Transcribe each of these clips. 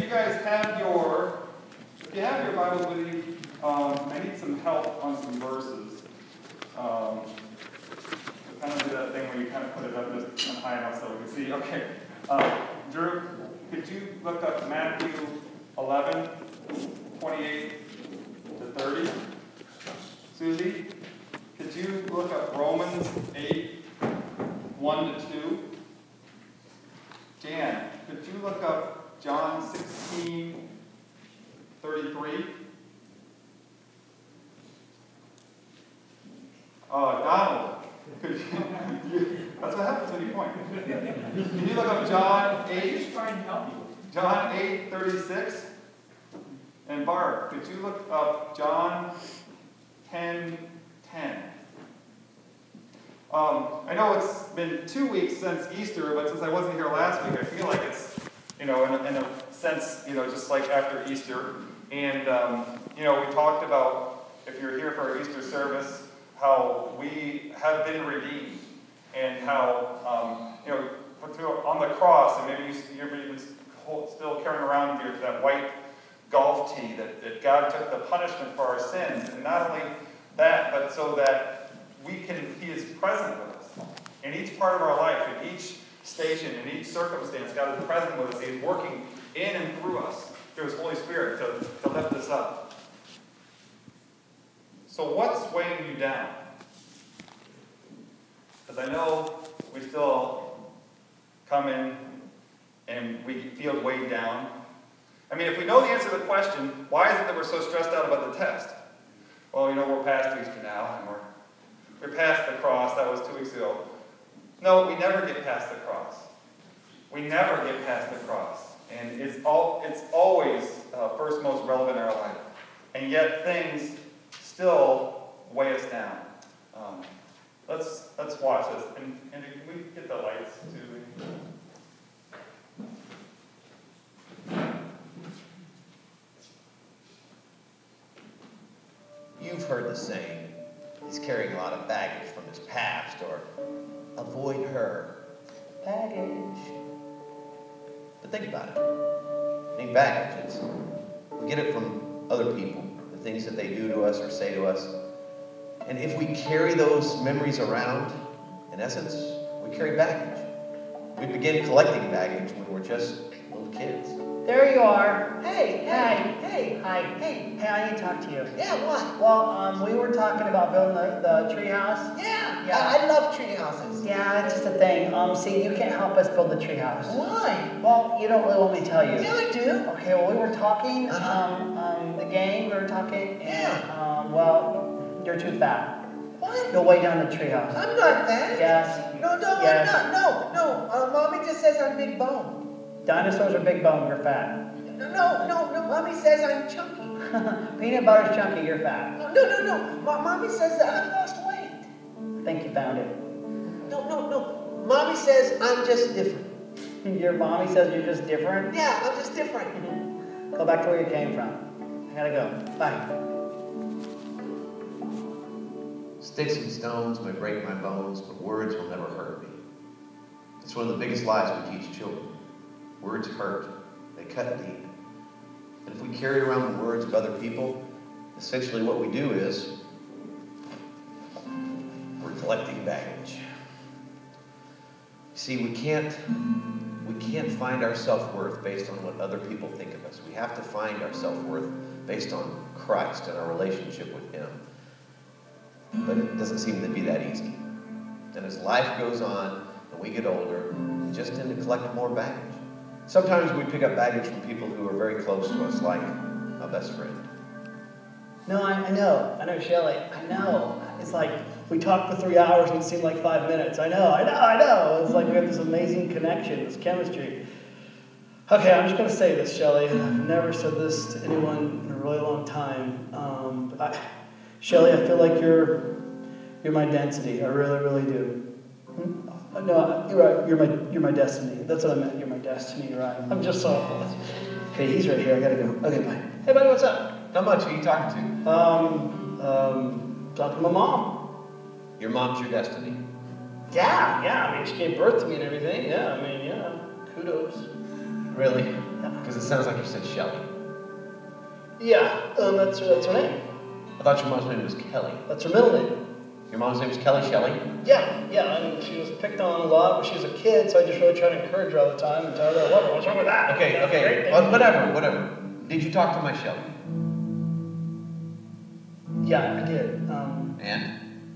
you guys have if you have your Bibles with you, I need some help on some verses. Kind of do that thing where you kind of put it up just high enough so we can see. Okay. Drew, could you look up Matthew 11, 28 to 30? Susie, could you look up Romans 8, 1 to 2? Dan, could you look up John 16, 33? Donald, could you, that's what happens when you point. Can you look up John 8? Just trying to help you. John 8, 36? And Barb, could you look up John 10, 10? I know it's been 2 weeks since Easter, but since I wasn't here last week, I feel like it's, in a sense, just like after Easter. And, we talked about, if you're here for our Easter service, how we have been redeemed, and how, on the cross, and maybe you're even still carrying around that white golf tee, that God took the punishment for our sins, and not only that, but so that He is present with us. In each part of our life, in each station, in each circumstance, God is present with us. He is working in and through us, through His Holy Spirit, to lift us up. So what's weighing you down? Because I know we still come in and we feel weighed down. I mean, if we know the answer to the question, why is it that we're so stressed out about the test? Well, we're past Easter now, and we're past the cross. That was 2 weeks ago. No, we never get past the cross. We never get past the cross. And it's always first most relevant in our life. And yet things still weigh us down. Let's watch this. And can we get the lights too? You've heard the saying, he's carrying a lot of baggage from his past, or avoid her. Baggage. But think about it. I mean, baggage, we get it from other people, the things that they do to us or say to us. And if we carry those memories around, in essence, we carry baggage. We begin collecting baggage when we're just little kids. There you are. Hey. Hi. Hey, I need to talk to you. Yeah, what? Well, we were talking about building the tree house. Yeah. Yeah. I love tree houses. Yeah, it's just a thing. See, you can't help us build the tree house. Why? Well, you don't really want me to tell you. Yeah, I do. Okay, well, we were talking, Uh-huh. the gang, we were talking, and, Yeah. you're too fat. What? You'll weigh down the tree house. I'm not that. Yes. No, Yes. I'm not. No. Mommy just says I'm big bone. Dinosaurs are big bone, you're fat. No. Mommy says I'm chunky. Peanut butter's chunky, you're fat. No. Mommy says that I've lost weight. I think you found it. No. Mommy says I'm just different. Your mommy says you're just different? Yeah, I'm just different. Go back to where you came from. I gotta go. Bye. Sticks and stones may break my bones, but words will never hurt me. It's one of the biggest lies we teach children. Words hurt. They cut deep. And if we carry around the words of other people, essentially what we do is we're collecting baggage. See, we can't find our self-worth based on what other people think of us. We have to find our self-worth based on Christ and our relationship with Him. But it doesn't seem to be that easy. And as life goes on and we get older, we just tend to collect more baggage. Sometimes we pick up baggage from people who are very close to us, like a best friend. No, I know, Shelley. I know. It's like we talked for 3 hours and it seemed like 5 minutes. I know. It's like we have this amazing connection, this chemistry. Okay, I'm just going to say this, Shelley. I've never said this to anyone in a really long time. Shelley, I feel like you're my density. I really, really do. No, you're right. You're my destiny. That's what I meant. You're my destiny. You're right. I'm just so. Okay, he's right here. I gotta go. Okay, bye. Hey, buddy, what's up? Not much. Who are you talking to? Talking to my mom. Your mom's your destiny. Yeah. I mean, she gave birth to me and everything. Yeah. Kudos. Really? Yeah. Because it sounds like you said Shelly. Yeah, that's her name. I thought your mom's name was Kelly. That's her middle name. Your mom's name is Kelly Shelly? Yeah, I mean, she was picked on a lot when she was a kid, so I just really try to encourage her all the time and tell her, I love her, what's wrong with that? Okay, That's a great okay. thing. Whatever. Did you talk to my Shelly? Yeah, I did. And?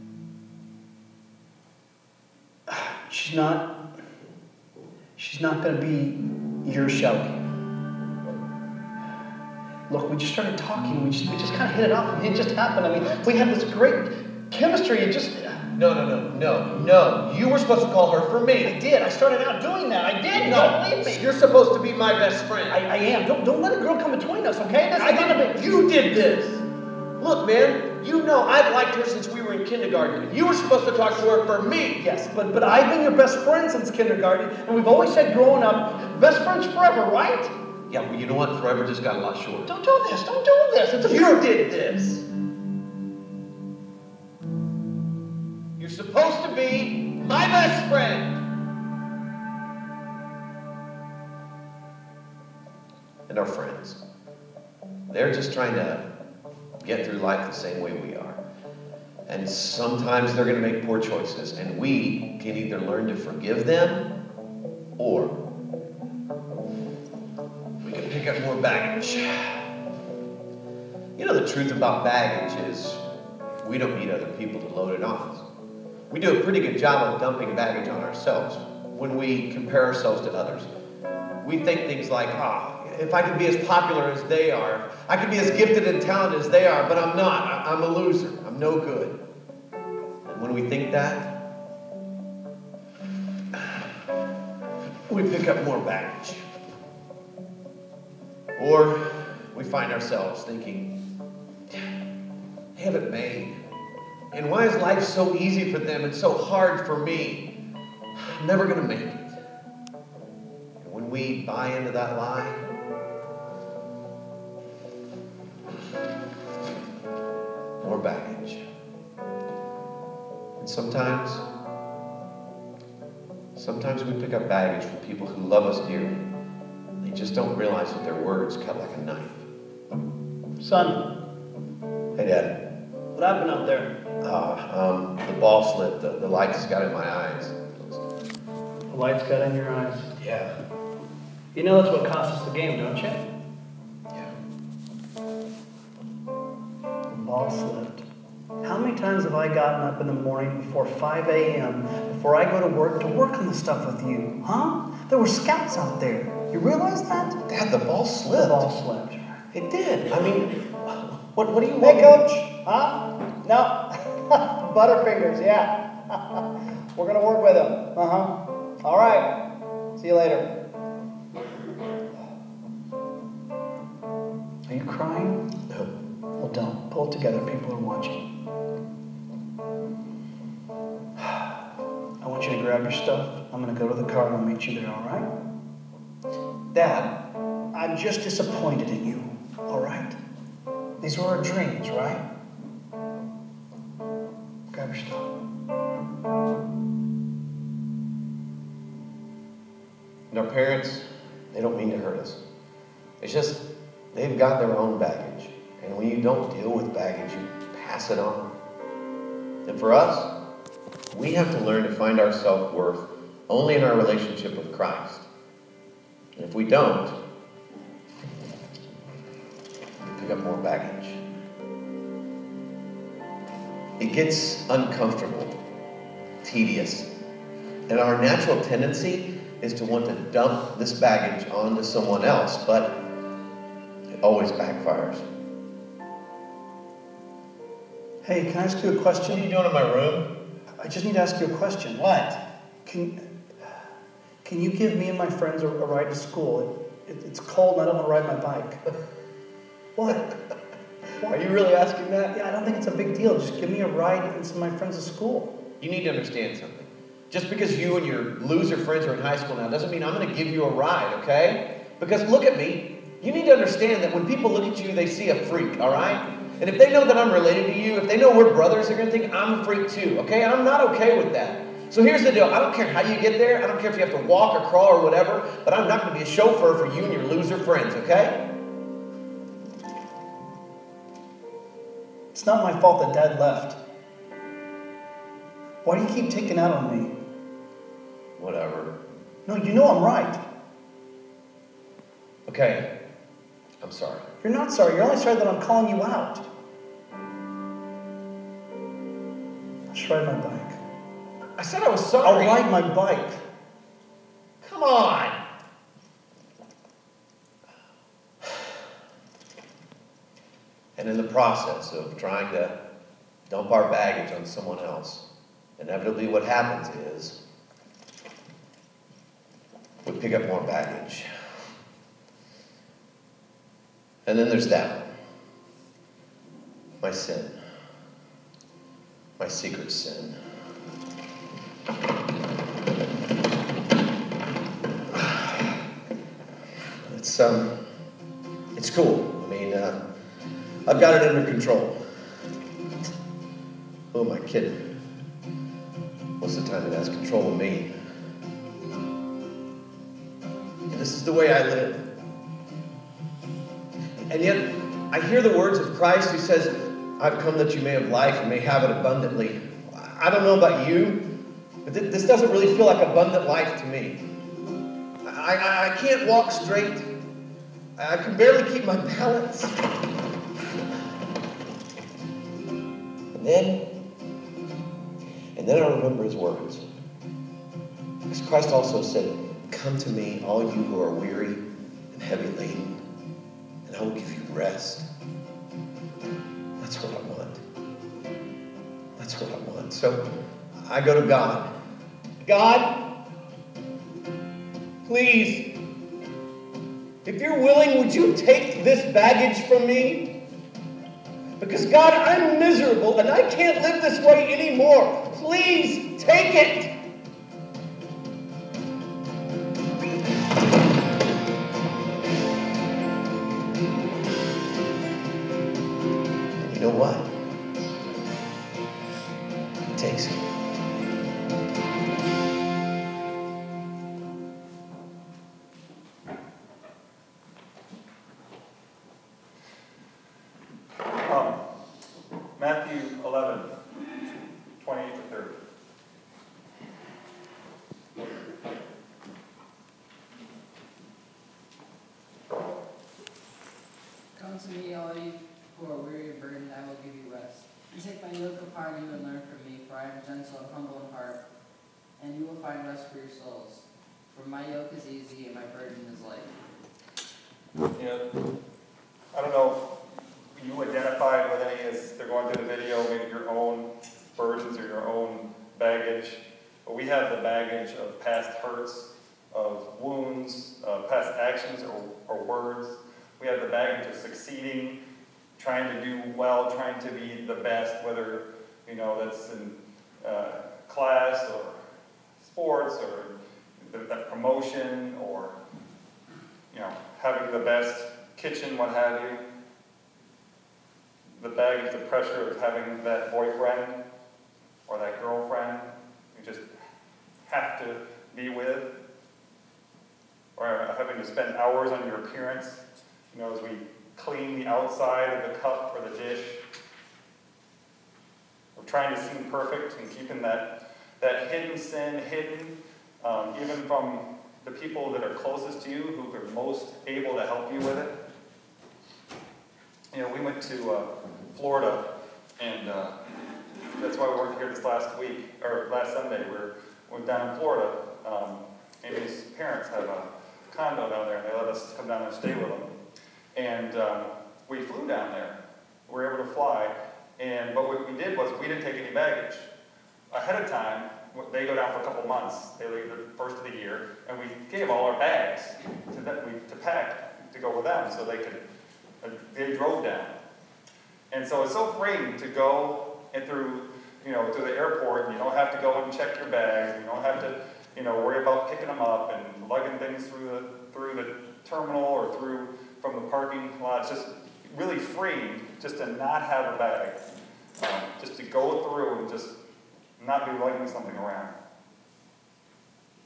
She's not going to be your Shelly. Look, we just started talking. We just kind of hit it off. It just happened. I mean, we had this great chemistry. It just... No. You were supposed to call her for me. I did. I started out doing that. I did. No, Don't believe me. you're supposed to be my best friend. I am. Don't let a girl come between us, okay? You did this. Look, man, you know I've liked her since we were in kindergarten. And you were supposed to talk to her for me. Yes, but I've been your best friend since kindergarten, and we've always said growing up, best friends forever, right? Yeah, well, you know what? Forever just got a lot shorter. Don't do this. Don't do this. It's a You did this. You're supposed to be my best friend. And our friends. They're just trying to get through life the same way we are. And sometimes they're going to make poor choices. And we can either learn to forgive them or we can pick up more baggage. You know, the truth about baggage is we don't need other people to load it on us. We do a pretty good job of dumping baggage on ourselves when we compare ourselves to others. We think things like, if I could be as popular as they are, I could be as gifted and talented as they are, but I'm not. I'm a loser. I'm no good. And when we think that, we pick up more baggage. Or we find ourselves thinking, they have it made. And why is life so easy for them and so hard for me? I'm never going to make it. And when we buy into that lie, more baggage. And sometimes we pick up baggage from people who love us dearly. They just don't realize that their words cut like a knife. Son, Hey, Dad. what happened out there? The ball slipped. The lights got in my eyes. The lights got in your eyes. Yeah. You know that's what cost us the game, don't you? Yeah. The ball slipped. How many times have I gotten up in the morning before 5 a.m., before I go to work on the stuff with you? Huh? There were scouts out there. You realize that? Dad, the ball slipped. The ball slipped. It did. I mean, what do you Hey, want? Coach. Huh? No. Butterfingers, yeah. We're going to work with them. Uh-huh. All right. See you later. Are you crying? No. Well, don't. Pull it together. People are watching. I want you to grab your stuff. I'm going to go to the car and I'll meet you there, all right? Dad, I'm just disappointed in you, all right? These were our dreams, right? Grab your stuff. And our parents, they don't mean to hurt us. It's just, they've got their own baggage. And when you don't deal with baggage, you pass it on. And for us, we have to learn to find our self-worth only in our relationship with Christ. And if we don't, we pick up more baggage. It gets uncomfortable, tedious, and our natural tendency is to want to dump this baggage onto someone else, but it always backfires. Hey, can I ask you a question? What are you doing in my room? I just need to ask you a question. What? Can you give me and my friends a ride to school? It's cold and I don't want to ride my bike. What? Are you really asking that? Yeah, I don't think it's a big deal. Just give me a ride and some of my friends to school. You need to understand something. Just because you and your loser friends are in high school now doesn't mean I'm going to give you a ride, okay? Because look at me. You need to understand that when people look at you, they see a freak, all right? And if they know that I'm related to you, if they know we're brothers, they're going to think I'm a freak too, okay? I'm not okay with that. So here's the deal. I don't care how you get there. I don't care if you have to walk or crawl or whatever, but I'm not going to be a chauffeur for you and your loser friends, okay? It's not my fault that Dad left. Why do you keep taking out on me? Whatever. No, you know I'm right. Okay. I'm sorry. You're not sorry. You're only sorry that I'm calling you out. I'll just ride my bike. I said I was sorry. I'll ride my bike. Come on. And in the process of trying to dump our baggage on someone else, inevitably what happens is we pick up more baggage. And then there's that one. My sin. My secret sin. It's cool. I mean, I've got it under control. Who am I kidding? Most of the time it has control of me. And this is the way I live. And yet, I hear the words of Christ who says, I've come that you may have life and may have it abundantly. I don't know about you, but this doesn't really feel like abundant life to me. I can't walk straight. I can barely keep my balance. And then I remember his words. Because Christ also said, come to me, all you who are weary and heavy laden, and I will give you rest. That's what I want. That's what I want. So I go to God. God, please, if you're willing, would you take this baggage from me? Because God, I'm miserable and I can't live this way anymore. Please take it. And you know what? He takes it. Matthew 11, 28 to 30. Come to me, all you who are weary and burdened, I will give you rest. Take my yoke upon you and learn from me, for I am gentle and humble in heart, and you will find rest for your souls. For my yoke is easy and my burden is light. I don't know if you identified with any as they're going through the video, maybe your own burdens or your own baggage. But we have the baggage of past hurts, of wounds, past actions or words. We have the baggage of succeeding, trying to do well, trying to be the best, whether that's in class or sports or that promotion or having the best kitchen, what have you. The baggage, the pressure of having that boyfriend or that girlfriend you just have to be with, or having to spend hours on your appearance, as we clean the outside of the cup or the dish, or trying to seem perfect and keeping that hidden sin hidden, even from the people that are closest to you, who are most able to help you with it. We went to Florida, and that's why we weren't here this last Sunday. We went down in Florida. Amy's parents have a condo down there, and they let us come down and stay with them. And we flew down there. We were able to fly. But what we did was we didn't take any baggage. Ahead of time, they go down for a couple months. They leave the first of the year, and we gave all our bags to pack to go with them, so they drove down. And so it's so freeing to go through the airport, and you don't have to go and check your bags, and you don't have to worry about picking them up and lugging things through the terminal or from the parking lot. It's just really freeing just to not have a bag, just to go through and just not be lugging something around.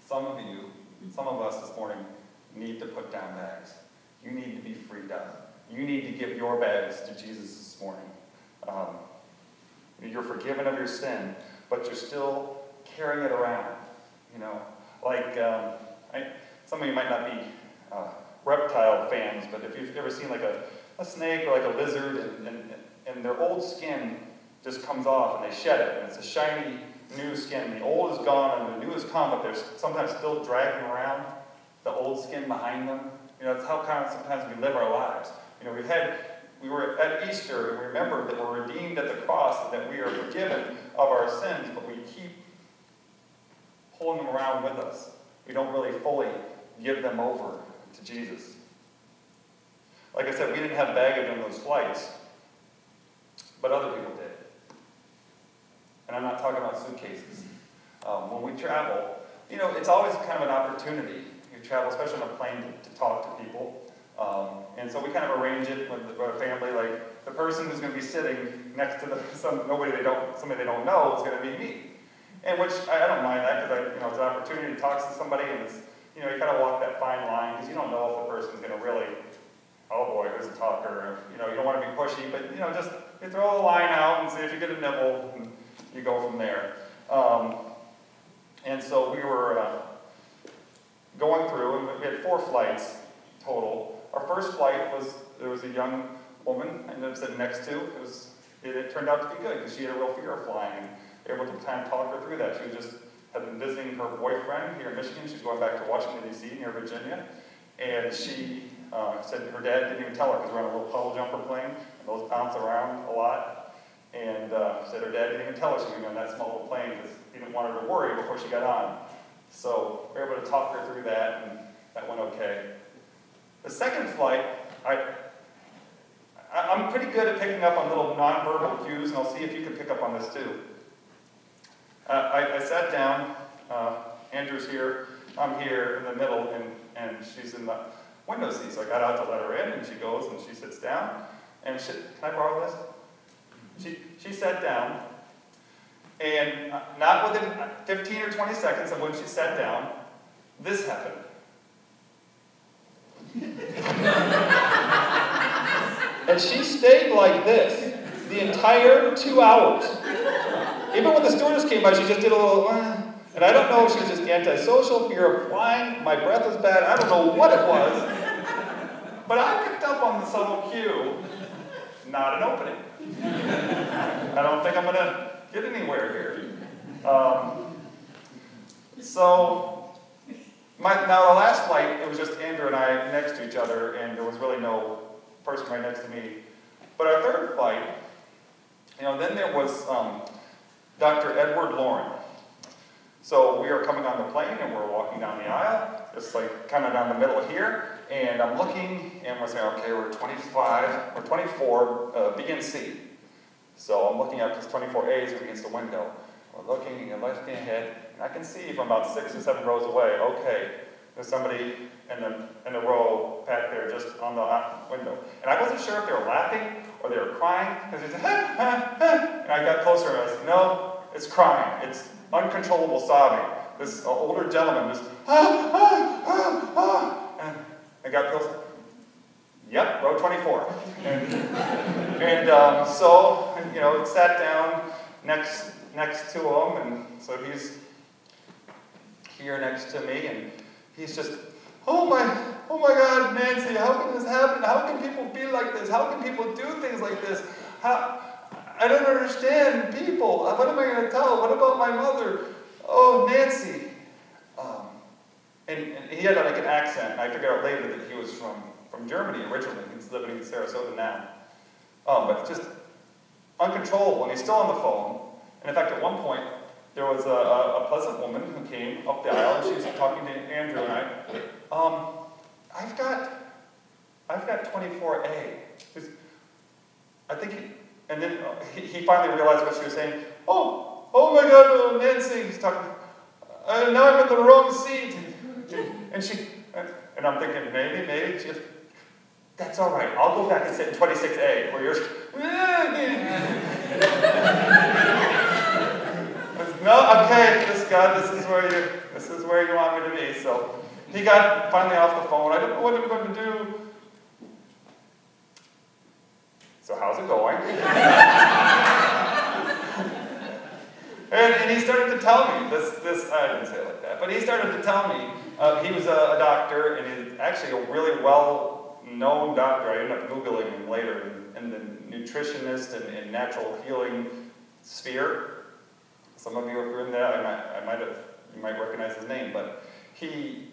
some of us this morning need to put down bags. You need to be freed up. You need to give your bags to Jesus this morning. You're forgiven of your sin, but you're still carrying it around. Like some of you might not be reptile fans, but if you've ever seen like a snake or like a lizard, and their old skin just comes off and they shed it, and it's a shiny new skin. The old is gone and the new is come, but they're sometimes still dragging around the old skin behind them. It's how kind of sometimes we live our lives. We were at Easter and we remembered that we're redeemed at the cross and that we are forgiven of our sins, but we keep holding them around with us. We don't really fully give them over to Jesus. Like I said, we didn't have baggage on those flights, but other people did. And I'm not talking about suitcases. When we travel, it's always kind of an opportunity. You travel, especially on a plane, to talk to people. And so we kind of arrange it with a family, like the person who's going to be sitting next to somebody they don't know is going to be me. And which I don't mind that, because it's an opportunity to talk to somebody, and it's, you kind of walk that fine line, because you don't know if the person's going to really, oh boy, who's a talker. You don't want to be pushy, but just you throw the line out and see if you get a nibble, and you go from there. And so we were going through, and we had 4 flights total. Our first flight there was a young woman I ended up sitting next to. It turned out to be good, because she had a real fear of flying, and able to kind of talk her through that. She had been visiting her boyfriend here in Michigan. She's going back to Washington, D.C., near Virginia. And she said her dad didn't even tell her, because we're on a little puddle jumper plane, and those bounce around a lot. And said her dad didn't even tell her she was going on that small little plane, because he didn't want her to worry before she got on. So we were able to talk her through that, and that went okay. The second flight, I'm pretty good at picking up on little nonverbal cues, and I'll see if you can pick up on this too. I sat down, Andrew's here, I'm here in the middle, and she's in the window seat, so I got out to let her in, and she goes and she sits down, and can I borrow this? She sat down, and not within 15 or 20 seconds of when she sat down, this happened. And she stayed like this the entire 2 hours. Even when the stewardess came by, she just did a little, and I don't know if she was just antisocial, fear of flying, my breath was bad, I don't know what it was. But I picked up on the subtle cue, not an opening. I don't think I'm going to get anywhere here. Now the last flight, it was just Andrew and I next to each other, and there was really no person right next to me. But our third flight, then there was Dr. Edward Lauren. So we are coming on the plane, and we're walking down the aisle, just like kind of down the middle here, and I'm looking, and we're saying, okay, we're 24, B and C. So I'm looking up, because 24A is against the window. We're looking, and left ahead, and I can see from about 6 or 7 rows away, okay, there's somebody in the row back there just on the window. And I wasn't sure if they were laughing or they were crying, because they said, and I got closer and I said, no, it's crying. It's uncontrollable sobbing. This older gentleman just, and I got closer. Yep, row 24. So it sat down next to him, and so he's here next to me, and he's just, oh my God, Nancy, how can this happen? How can people be like this? How can people do things like this? I don't understand people. What am I going to tell? What about my mother? Oh, Nancy. And he had like an accent, and I figured out later that he was from Germany originally. He's living in Sarasota now. But just uncontrollable, and he's still on the phone. And in fact, at one point, there was a pleasant woman who came up the aisle, and she was talking to Andrew and I. I've got 24A. I think he finally realized what she was saying. Oh my God, Nancy, he's talking. Now I'm in the wrong seat. And I'm thinking, maybe, that's all right. I'll go back and sit in 26A, where you're. No, okay, this God, this is where you want me to be. So he got finally off the phone. I didn't know what I'm going to do. So how's it going? and he started to tell me this. I didn't say it like that, but he started to tell me he was a doctor, and he's actually a really well-known doctor. I ended up Googling him later in the nutritionist and natural healing sphere. Some of you are in that. You might recognize his name, but he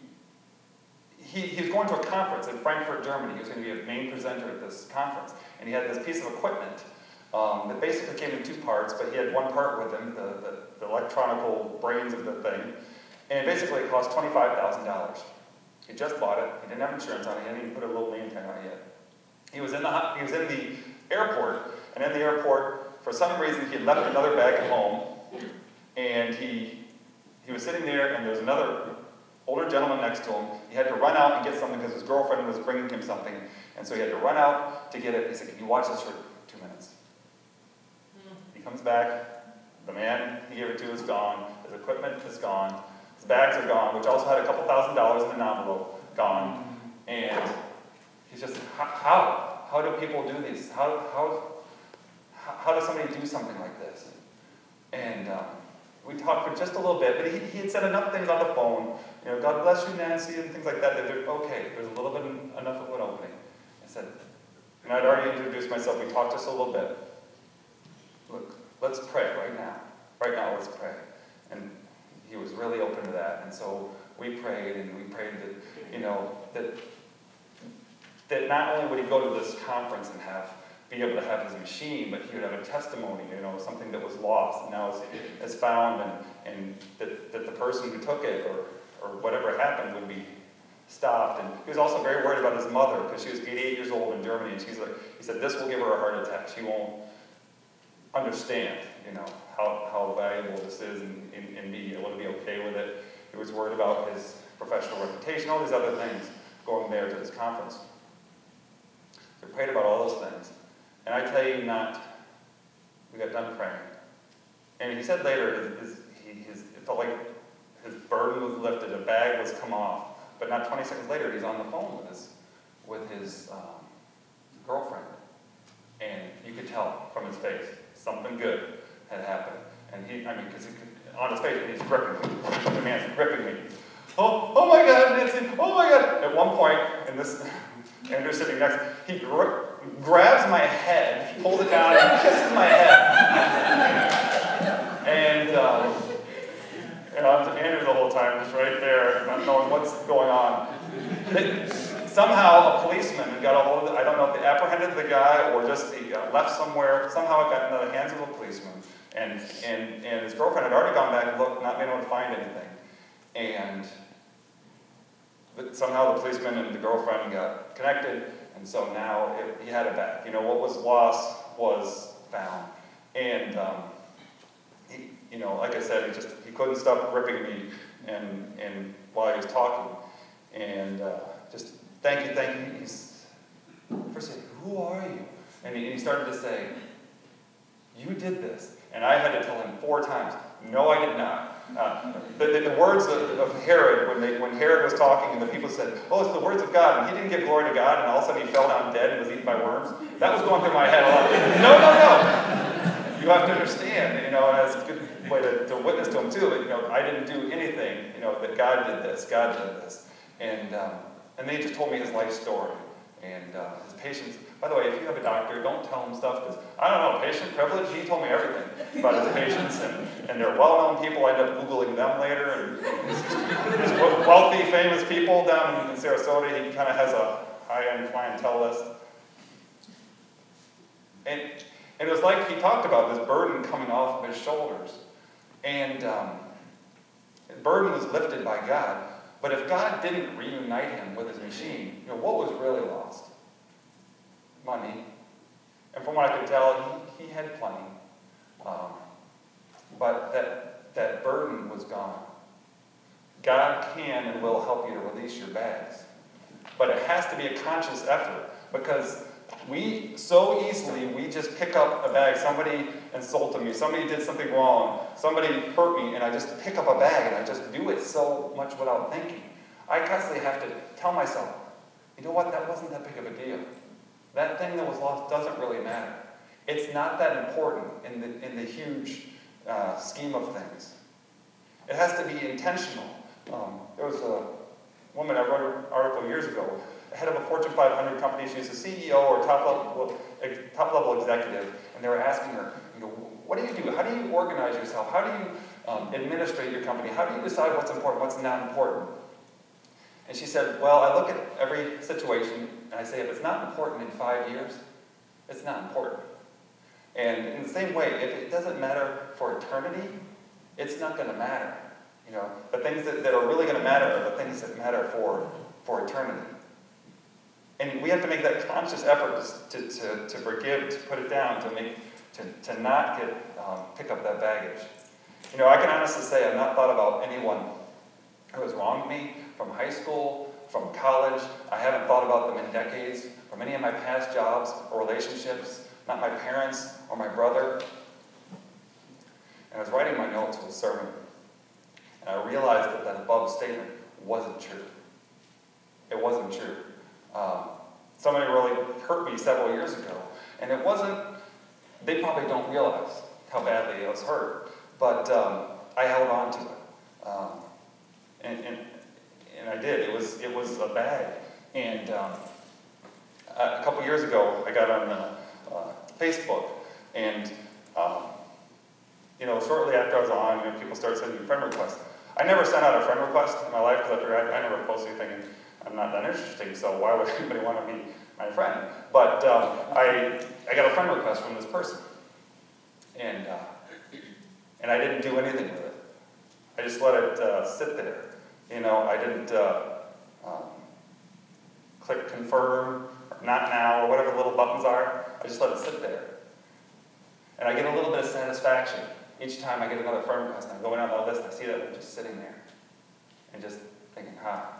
was going to a conference in Frankfurt, Germany. He was going to be a main presenter at this conference, and he had this piece of equipment that basically came in two parts, but he had one part with him, the electronical brains of the thing, and basically it cost $25,000. He just bought it. He didn't have insurance on it. He hadn't even put a little name tag on it yet. He was in the airport, and in the airport, for some reason, he had left another bag at home, and he was sitting there, and there was another older gentleman next to him. He had to run out and get something because his girlfriend was bringing him something, and so he had to run out to get it. He said, "Can you watch this for 2 minutes?" He comes back. The man he gave it to is gone. His equipment is gone. His bags are gone, which also had a couple $1,000s in an envelope, gone. And he's just, how do people do these? How does somebody do something like this? And we talked for just a little bit, but he had said enough things on the phone. God bless you, Nancy, and things like that. That there's a little bit enough of an opening. I said, and I'd already introduced myself. We talked just a little bit. Look, let's pray right now. Right now, let's pray. And he was really open to that. And so we prayed, and we prayed that, that not only would he go to this conference and be able to have his machine, but he would have a testimony, something that was lost and now is found, and that the person who took it or whatever happened would be stopped. And he was also very worried about his mother, because she was 88 years old in Germany, and he said, this will give her a heart attack. She won't understand, how valuable this is and be able to be okay with it. He was worried about his professional reputation, all these other things going there to this conference. So we prayed about all those things. And I tell you we got done praying. And he said later, it felt like his burden was lifted, a bag was come off. But not 20 seconds later, he's on the phone with his girlfriend. And you could tell from his face, something good had happened. And because on his face, he's gripping me. The man's gripping me. Oh my God, Nancy, oh my God. At one point, Andrew's sitting next, he grabs my head, pulls it down, and kisses my head. And Andrew the whole time, just right there, not knowing what's going on. Somehow a policeman got a hold of it. I don't know if they apprehended the guy or just he left somewhere. Somehow it got into the hands of a policeman. And his girlfriend had already gone back and looked, not being able to find anything. But somehow the policeman and the girlfriend got connected, and so now he had it back. What was lost was found. And like I said, he couldn't stop gripping me and while he was talking. And just thank you. First he said, "Who are you?" And he started to say, "You did this." And I had to tell him 4 times, "No, I did not." The words of Herod, when Herod was talking and the people said, "Oh, it's the words of God," and he didn't give glory to God, and all of a sudden he fell down dead and was eaten by worms, that was going through my head a lot. No. You have to understand, and it's a good way to witness to him too, but, I didn't do anything, that God did this. And they just told me his life story, and his patients. By the way, if you have a doctor, don't tell him stuff, because, I don't know, patient privilege, he told me everything about his patients, and they're well-known people. I ended up Googling them later, and these wealthy, famous people down in Sarasota. He kind of has a high-end clientele list. And it was like he talked about this burden coming off of his shoulders. And the burden was lifted by God. But if God didn't reunite him with his machine, what was really lost? Money. And from what I could tell, he had plenty. But that burden was gone. God can and will help you to release your bags. But it has to be a conscious effort, because we so easily, we just pick up a bag. Somebody insulted me, somebody did something wrong, somebody hurt me, and I just pick up a bag and I just do it so much without thinking. I constantly have to tell myself, you know what, that wasn't that big of a deal. That thing that was lost doesn't really matter. It's not that important in the huge scheme of things. It has to be intentional. There was a woman, I wrote an article years ago, head of a Fortune 500 company. She was a CEO or top-level executive, and they were asking her, what do you do? How do you organize yourself? How do you administrate your company? How do you decide what's important, what's not important? And she said, well, I look at every situation, and I say, if it's not important in 5 years, it's not important. And in the same way, if it doesn't matter for eternity, it's not going to matter. The things that are really going to matter are the things that matter for eternity. And we have to make that conscious effort to forgive, to put it down, to not pick up that baggage. I can honestly say I've not thought about anyone who has wronged me from high school, from college. I haven't thought about them in decades, from any of my past jobs or relationships, not my parents or my brother. And I was writing my notes for the sermon, and I realized that above statement wasn't true. It wasn't true. Somebody really hurt me several years ago, and it wasn't, they probably don't realize how badly I was hurt, but I held on to it. And I did. It was a bag. And a couple years ago, I got on Facebook, and shortly after I was on, people started sending me friend requests. I never sent out a friend request in my life because I never post anything, and I'm not that interesting, so why would anybody want to be my friend? But I got a friend request from this person, and I didn't do anything with it. I just let it sit there. I didn't click confirm, or not now, or whatever the little buttons are. I just let it sit there. And I get a little bit of satisfaction each time I get another friend request. I'm going down the list, I see that one just sitting there, and just thinking,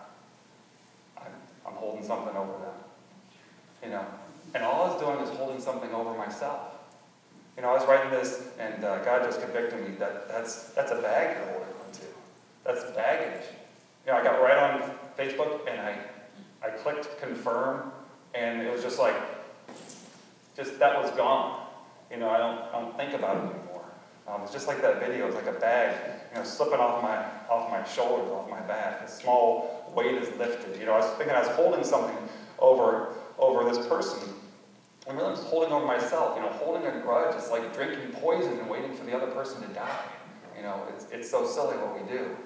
I'm holding something over them. And all I was doing is holding something over myself. I was writing this, and God just convicted me that that's a bag you're holding on to. That's baggage. I got right on Facebook, and I clicked confirm, and it was just like, that was gone. I don't think about it anymore. It's just like that video. It's like a bag, slipping off my shoulders, off my back. A small weight is lifted. I was thinking I was holding something over this person. I'm really just holding over myself. Holding a grudge is like drinking poison and waiting for the other person to die. It's so silly what we do.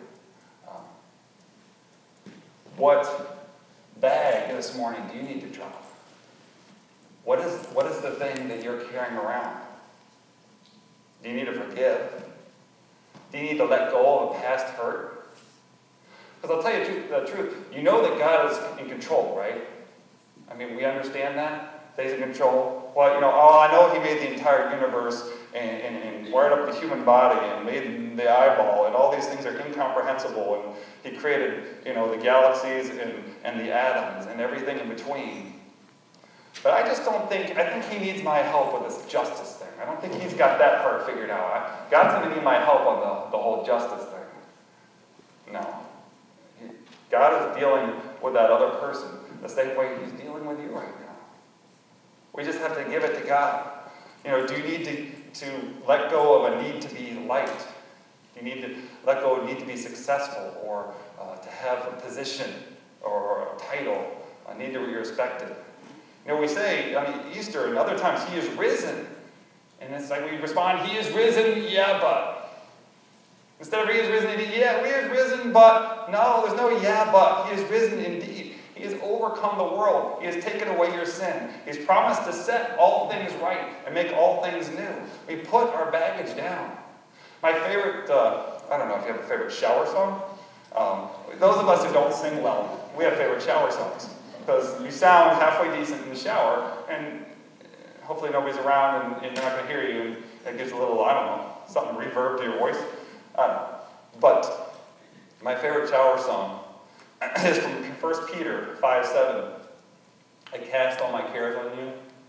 What bag this morning do you need to drop? What is the thing that you're carrying around? Do you need to forgive? Do you need to let go of a past hurt? Because I'll tell you the truth. You know that God is in control, right? I mean, we understand that. That He's in control. Well, I know He made the entire universe and wired up the human body and made the eyeball, and all these things are incomprehensible. And He created, the galaxies and the atoms and everything in between. But I just don't think, I think He needs my help with this justice thing. I don't think He's got that part figured out. God's going to need my help on the whole justice thing. No. God is dealing with that other person the same way He's dealing with you right now. We just have to give it to God. Do you need to let go of a need to be liked? Do you need to let go of a need to be successful, or to have a position or a title, a need to be respected? We say on Easter and other times, He is risen. And it's like we respond, He is risen, yeah, but. Instead of He is risen indeed, yeah, He is risen, but. No, there's no yeah, but. He is risen indeed. He has overcome the world. He has taken away your sin. He's promised to set all things right and make all things new. We put our baggage down. My favorite, I don't know if you have a favorite shower song. Those of us who don't sing well, we have favorite shower songs. Because you sound halfway decent in the shower, and hopefully nobody's around and they're not going to hear you, and it gives a little, something reverb to your voice. But my favorite shower song is from 1 Peter 5:7. I cast all my cares on you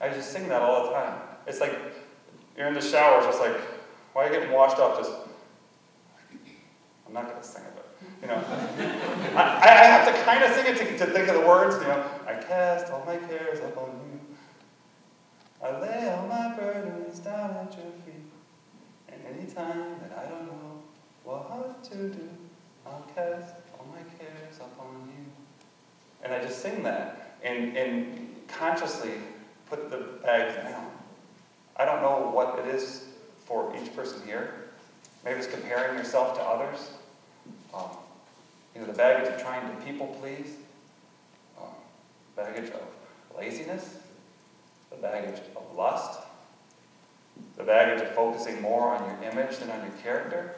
I just sing that all the time. It's like you're in the shower, it's just like, why are you getting washed off? Just, I'm not going to sing it, but, you know. I have to kind of sing it to think of the words, you know. I cast all my cares upon you. I lay all my burdens down at your feet. And any time that I don't know what to do, I'll cast all my cares upon you. And I just sing that and consciously put the bags down. I don't know what it is for each person here. Maybe it's comparing yourself to others. The baggage of trying to people please. Baggage of laziness. The baggage of lust. The baggage of focusing more on your image than on your character.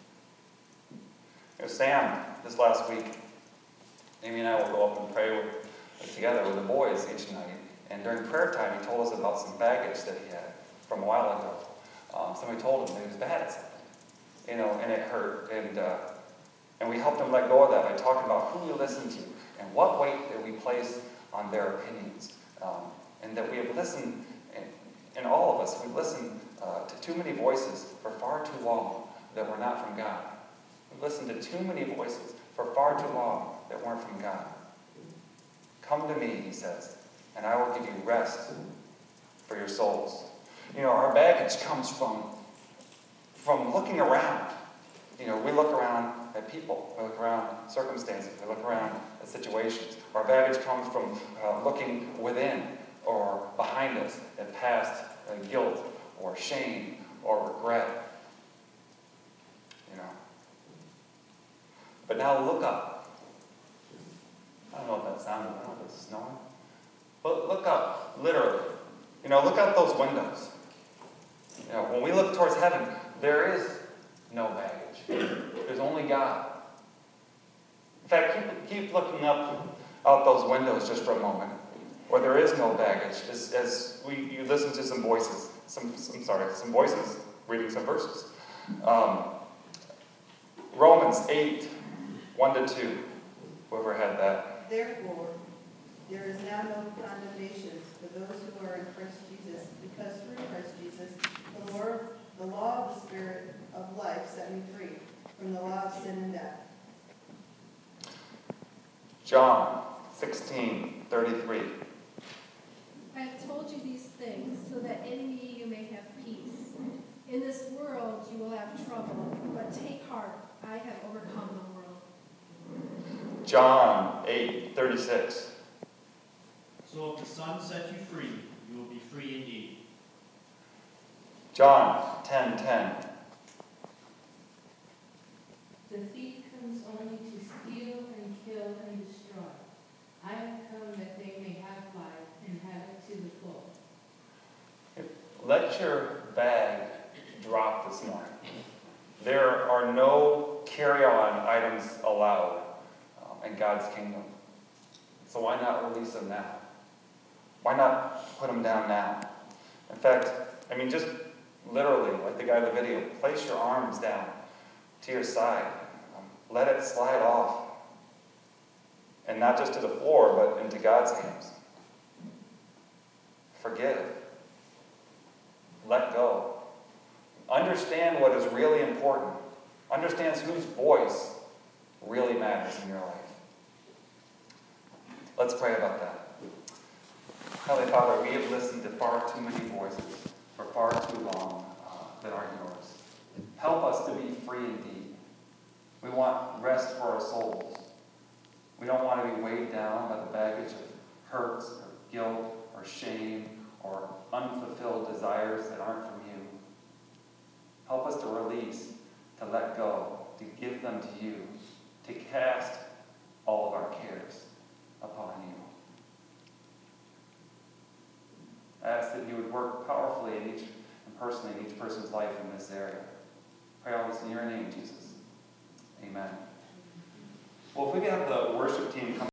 Sam, this last week, Amy and I will go up and pray together with the boys each night. And during prayer time, he told us about some baggage that he had from a while ago. Somebody told him that he was bad at something, and it hurt. And we helped him let go of that by talking about who we listen to and what weight that we place on their opinions. And that we have listened, and all of us, we listen to too many voices for far too long that were not from God. We listened to too many voices for far too long that weren't from God. Come to me, he says, and I will give you rest for your souls. Our baggage comes from looking around. We look around at people, we look around circumstances, we look around at situations. Our baggage comes from looking within or behind us at past guilt or shame or regret. But now look up. I don't know if that sounded, I don't know if it's snowing. But look up, literally. Look out those windows. When we look towards heaven, there is no baggage. There's only God. In fact, keep looking out those windows just for a moment, where there is no baggage, as you listen to some voices, some voices reading some verses. Romans 8, 1-2. Whoever had that. Therefore, there is now no condemnation for those who are in Christ Jesus, because through Christ Jesus, the law of the Spirit of life set me free from the law of sin and death. John 16:33. I have told you these things so that in me you may have peace. In this world you will have trouble, but take heart, I have overcome the world. John 8:36. So if the Son sets you free, you will be free indeed. John 10:10. The thief comes only to steal and kill and destroy. I have come that they may have life and have it to the full. Let your bag drop this morning. There are no carry-on items allowed in God's kingdom. So why not release them now? Why not put them down now? In fact, just literally, like the guy in the video, place your arms down to your side. Let it slide off. And not just to the floor, but into God's hands. Forgive. Let go. Understand what is really important. Understand whose voice really matters in your life. Let's pray about that. Heavenly Father, we have listened to far too many voices for far too long that aren't yours. Help us to be free indeed. We want rest for our souls. We don't want to be weighed down by the baggage of hurts or guilt or shame or unfulfilled desires that aren't from you. Help us to release, to let go, to give them to you, to cast all of our cares upon you. I ask that you would work powerfully in each person's life in this area. Pray all this in your name, Jesus. Amen. Well, if we could have the worship team come